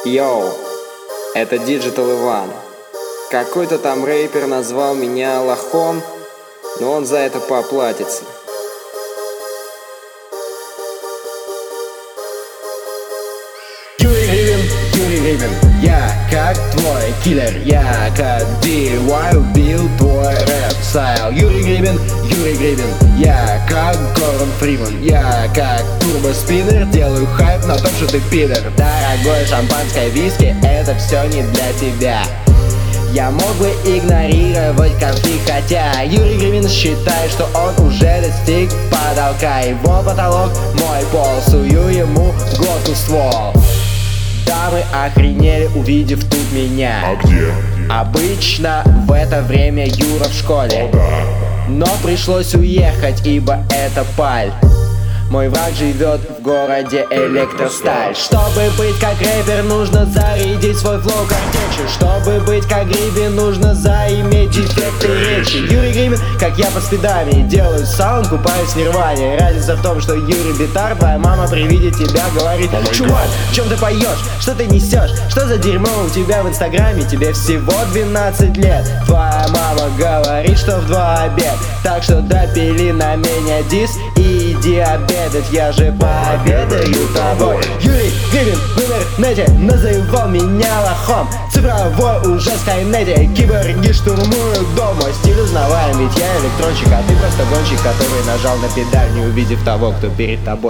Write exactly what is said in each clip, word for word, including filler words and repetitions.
Йоу, это Digital Иван. Какой-то там рэпер назвал меня лохом, но он за это поплатится. Юрий Гривин, Юрий Гривин, я как твой киллер, я как ди уай убил твой рэп-стайл. Юрий Гривин, Юрий Гривин, я как Гордон Фриман, я как турбоспиннер, делаю хайп на том, что ты пидор. Дорогое шампанское виски, это все не для тебя. Я мог бы игнорировать конфликт, хотя Юрий Гривин считает, что он уже достиг потолка. Его потолок мой пол, сую ему в глотку ствол. Дамы охренели, увидев тут меня. А где? Обычно в это время Юра в школе. О, да. Но пришлось уехать, ибо это паль. Мой враг живет в городе Электросталь. Чтобы быть как рэпер, нужно зарядить свой флоу картечью. Чтобы быть как Гривин, нужно заиметь дефекты речи. Юрий Гривин, как я по спидами, делаю саунд, купаюсь в нирване. Разница в том, что Юрий Битар, твоя мама при виде тебя говорит: чувак, в чем ты поешь? Что ты несешь? Что за дерьмо у тебя в инстаграме? Тебе всего двенадцать лет. Твоя мама говорит, что в два обед. Так что допили на меня дис и иди обедать, я же пообедаю тобой. Юрий Гривин в интернете называл меня лохом. Цифровой ужас в Скайнете, киборги штурмуют дом. Мой стиль узнаваем, ведь я электронщик, а ты просто гонщик, который нажал на педаль, не увидев того, кто перед тобой.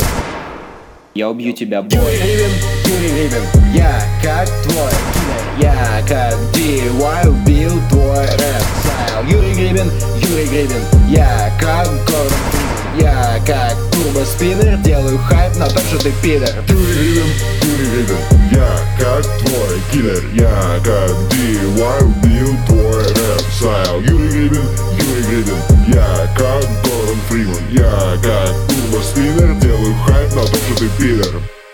Я убью тебя, бой. Юрий Гривин, Юрий Гривин, я как твой киллер, я как ди уай убил твой рэп-стайл. Юрий Гривин, Юрий Гривин, я как Гордон Фриман, я как турбоспиннер, делаю хайп на том, что ты пидор. Юрий Гривин, Юрий Гривин, я как твой киллер, я как ди уай убил твой рэп-стайл. Юрий Гривин, Юрий Гривин, я как Гордон Фриман, я как турбоспиннер, делаю хайп на том, что ты пидор.